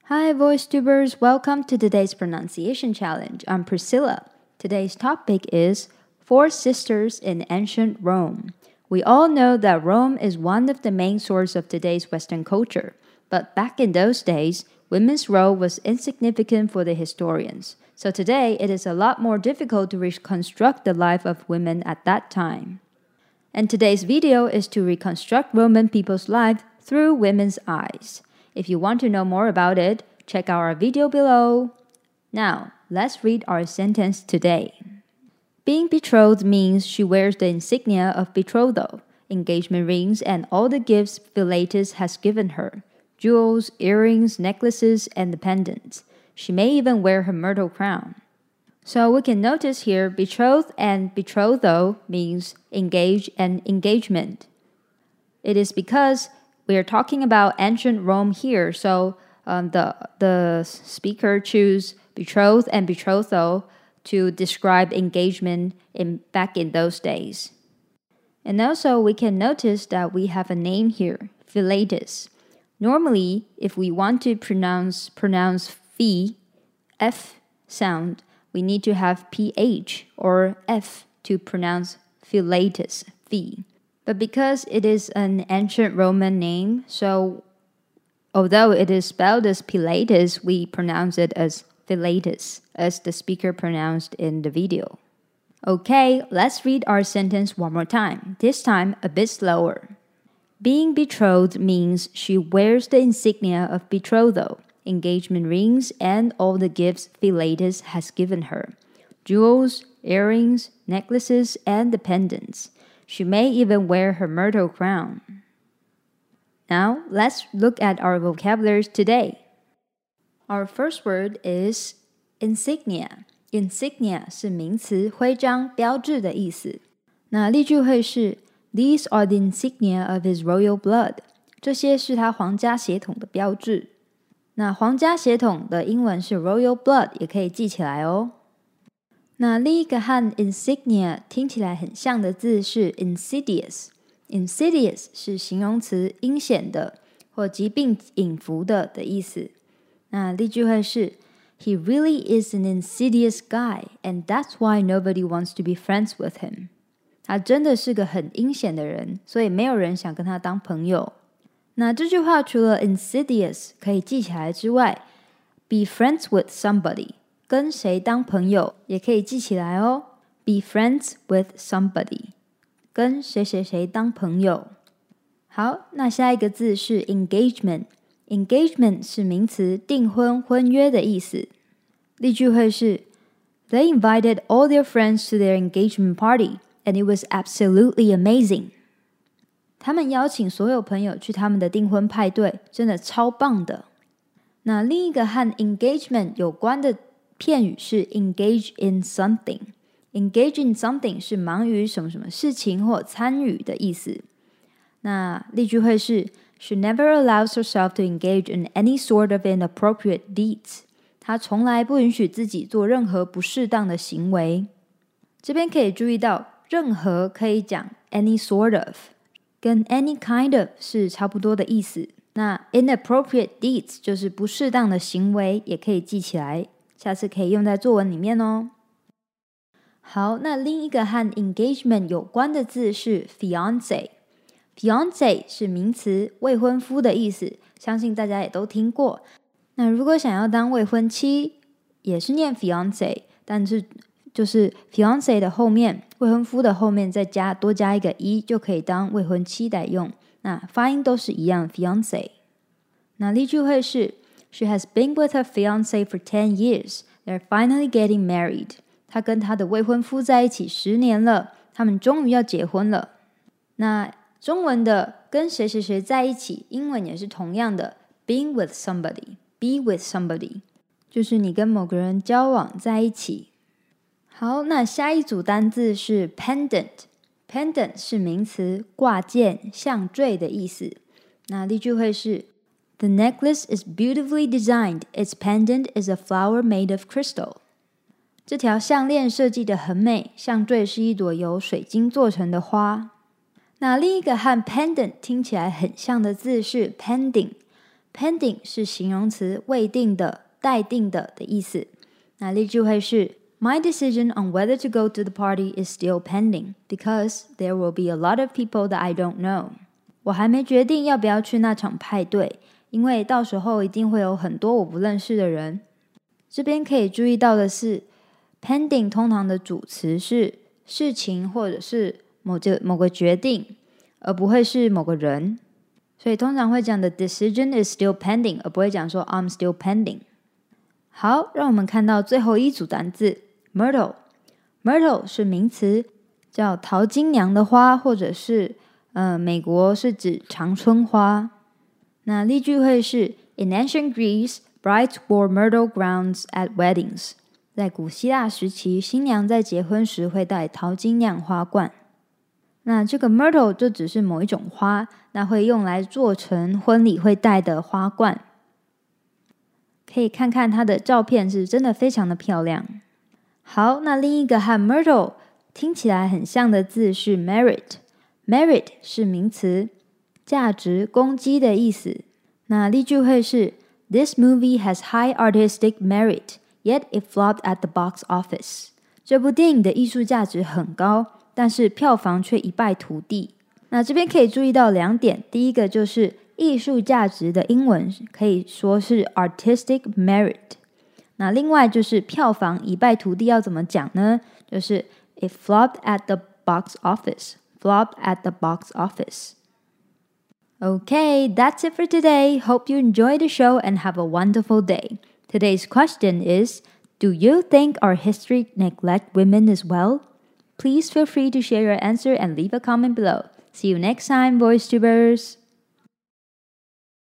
Hi, VoiceTubers! Welcome to today's pronunciation challenge. I'm Priscilla. Today's topic is Four Sisters in Ancient Rome. We all know that Rome is one of the main sources of today's Western culture. But back in those days, women's role was insignificant for the historians. So today, it is a lot more difficult to reconstruct the life of women at that time. And today's video is to reconstruct Roman people's life through women's eyes. If you want to know more about it, check out our video below. Now, let's read our sentence today. Being betrothed means she wears the insignia of betrothal, engagement rings, and all the gifts Philetus has given her, jewels, earrings, necklaces, and the pendants. She may even wear her myrtle crown. So we can notice here, betrothed and betrothal means engage and engagement. It is because we are talking about ancient Rome here, so the speaker choose betrothed and betrothal to describe engagement back in those days. And also we can notice that we have a name here, Philetus. Normally, if we want to pronounce phi, F sound, we need to have PH or F to pronounce Philetus, phi. But because it is an ancient Roman name, so although it is spelled as Pilatus, we pronounce it as Philetus, as the speaker pronounced in the video. Okay, let's read our sentence one more time, this time a bit slower. Being betrothed means she wears the insignia of betrothal, engagement rings, and all the gifts Philetus has given her, jewels, earrings, necklaces, and the pendants. She may even wear her myrtle crown. Now, let's look at our vocabularies today. Our first word is insignia. Insignia 是名词，徽章、标志的意思。那例句会是 These are the insignia of his royal blood. 这些是他皇家血统的标志。那皇家血统的英文是 royal blood， 也可以记起来哦。那另一个和 insignia 听起来很像的字是 insidious。insidious 是形容词，阴险的或疾病隐伏的意思。那例句会是 He really is an insidious guy, and that's why nobody wants to be friends with him. 他真的是个很阴险的人，所以没有人想跟他当朋友。那这句话除了 insidious 可以记起来之外， be friends with somebody跟谁当朋友也可以记起来哦。Be friends with somebody， 跟谁谁谁当朋友。好，那下一个字是 engagement。engagement 是名词，订婚、婚约的意思。例句会是 They invited all their friends to their engagement party, and it was absolutely amazing. 他们邀请所有朋友去他们的订婚派对，真的超棒的。那另一个和 engagement 有关的片语是 engage in something。engage in something 是忙于什么什么事情或参与的意思。那例句会是 She never allows herself to engage in any sort of inappropriate deeds. 她从来不允许自己做任何不适当的行为。这边可以注意到，任何可以讲 any sort of， 跟 any kind of 是差不多的意思。那 inappropriate deeds 就是不适当的行为，也可以记起来。下次可以用在作文里面哦。好，那另一个和 engagement 有关的字是 fiancé。fiancé 是名词，未婚夫的意思，相信大家也都听过。那如果想要当未婚妻，也是念 fiancé， 但是就是 fiancé 的后面，未婚夫的后面再多加一个 e， 就可以当未婚妻来用。那发音都是一样 fiancé。那例句会是She has been with her fiancé for 10 years. They're finally getting married. 她跟她的未婚夫在一起10年了，他们终于要结婚了。那中文的跟谁谁谁在一起，英文也是同样的 being with somebody, be with somebody 就是你跟某个人交往在一起。好，那下一组单字是 pendant。pendant 是名词，挂件、项坠的意思。那例句会是The necklace is beautifully designed. Its pendant is a flower made of crystal. 这条项链设计得很美，项坠是一朵由水晶做成的花。那另一个和 pendant 听起来很像的字是 pending。 pending 是形容词，未定的、待定的的意思。那例句会是My decision on whether to go to the party is still pending because there will be a lot of people that I don't know. 我还没决定要不要去那场派对，因为到时候一定会有很多我不认识的人。这边可以注意到的是 pending 通常的主词是事情或者是某个决定，而不会是某个人。所以通常会讲的 decision is still pending， 而不会讲说 I'm still pending。好，让我们看到最后一组单字 Myrtle 是名词，叫淘金娘的花，或者是美国是指常春花。那例句会是 In ancient Greece, brides wore myrtle crowns at weddings. 在古希腊时期，新娘在结婚时会戴淘金酿花冠。那这个 myrtle 就只是某一种花，那会用来做成婚礼会戴的花冠。可以看看它的照片，是真的非常的漂亮。好，那另一个和 myrtle 听起来很像的字是 merit。merit 是名词，价值、功绩的意思。那例句会是 This movie has high artistic merit, yet it flopped at the box office. 这部电影的艺术价值很高，但是票房却一败涂地。那这边可以注意到2点，第一个就是艺术价值的英文可以说是 artistic merit。那另外就是票房一败涂地要怎么讲呢？就是 it flopped at the box office。Flop at the box office. Okay, that's it for today. Hope you enjoyed the show and have a wonderful day. Today's question is, do you think our history neglect women as well? Please feel free to share your answer and leave a comment below. See you next time, VoiceTubers!